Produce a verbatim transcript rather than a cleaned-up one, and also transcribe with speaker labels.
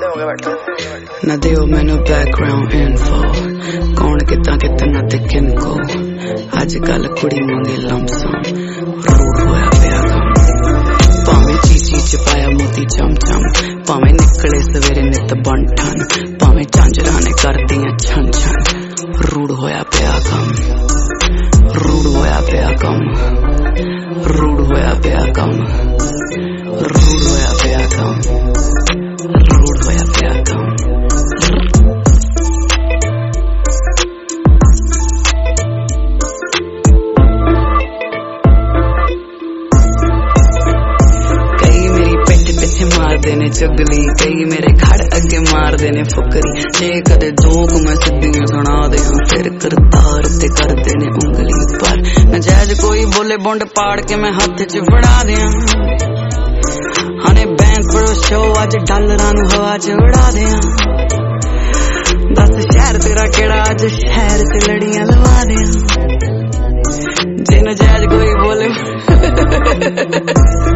Speaker 1: ना दियो मैनू बैकग्राउंड इन्फो कौन कितना कितना ते किनको अजकल कुड़ी मंगे लमसम रूड होया पिया कम भावें चीची च पाया मोती चमचम भावें निकले सवेरे नित बंठन भावें झांझरां ने करदियां छन छन रूड होया पिया कम रूड होया पिया कम रूड होया पिया कम रूड होया पिया कम रूड होया पिया कम मारदे ने चुगली कई मेरे खड़ अगे मारदे ने फुकरी जे कदे जोक मैं सिद्धियां सुना दे फिर करतार ते करदे ने उंगली पर नजायज कोई बोले बुंड पाड़ के मैं हाथ च फड़ा दियां हने बैंड पर शो अज डॉलरां नु हवा च उड़ा दियां दस शहर तेरा केड़ा अज शहर च लड़ियां लवा दियां जे नजायज कोई बोले